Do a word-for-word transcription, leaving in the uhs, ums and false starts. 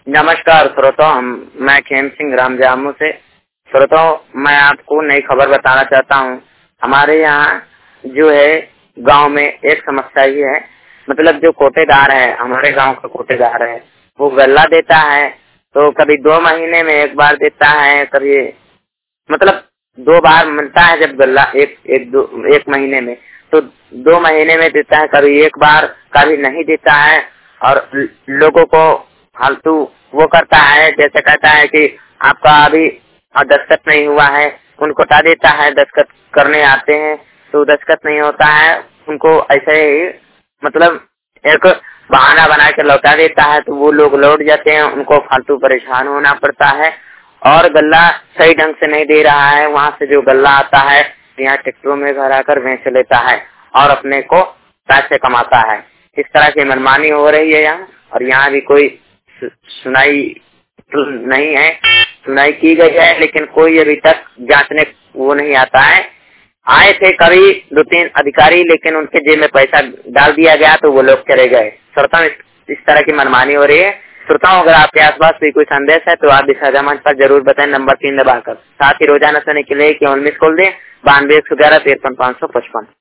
नमस्कार श्रोताओं, हम मैं खेम सिंह राम जामू से। श्रोताओं, मैं आपको नई खबर बताना चाहता हूँ। हमारे यहाँ जो है गांव में एक समस्या ही है, मतलब जो कोटेदार है, हमारे गांव का कोटेदार है, वो गल्ला देता है तो कभी दो महीने में एक बार देता है, कभी मतलब दो बार मिलता है। जब गल्ला एक एक दो एक महीने में तो दो महीने में देता है, कभी एक बार, कभी नहीं देता है और लोगों को फालतू वो करता है। जैसे कहता है कि आपका अभी दस्तखत नहीं हुआ है, उनको हटा देता है। दस्तखत करने आते हैं तो दस्तखत नहीं होता है, उनको ऐसे ही मतलब एक बहाना बना के लौटा देता है, तो वो लोग लौट जाते हैं, उनको फालतू परेशान होना पड़ता है। और गल्ला सही ढंग से नहीं दे रहा है, वहाँ से जो गल्ला आता है यहाँ ट्रैक्टरों में भरा कर बेच लेता है और अपने को पैसे कमाता है। इस तरह की मनमानी हो रही है यहाँ, और यहाँ भी कोई सुनाई नहीं है। सुनाई की गई है लेकिन कोई अभी तक जांचने वो नहीं आता है। आए थे कभी दो तीन अधिकारी, लेकिन उनके जेब में पैसा डाल दिया गया तो वो लोग चले गए। श्रोताओं, इस, इस तरह की मनमानी हो रही है। श्रोताओं, अगर आपके आसपास भी कोई संदेश है तो आप भी साझा मंच पर जरूर बताएं, नंबर तीन दबाकर। साथ ही रोजाना सुनने के लिए केवल मिस कॉल दें बानवे एक सौ ग्यारह तिरपन पाँच सौ पचपन।